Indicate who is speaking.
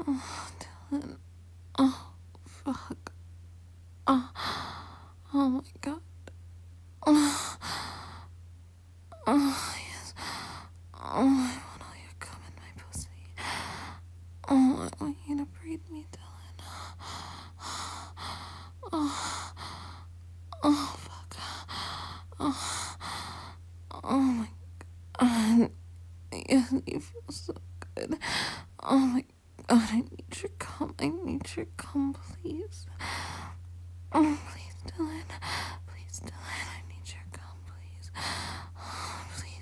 Speaker 1: Oh, Dylan. Oh, fuck. Oh, oh my god. Oh, oh yes. Oh, I want all your cum in my pussy. Oh, I want you to breathe me, Dylan. Oh, oh, fuck. Oh, oh my god. Yes, you feel so good. Oh my god, I need your cum. I need your cum, please. Oh, please, Dylan. Please, Dylan. I need your cum, please. Oh, please.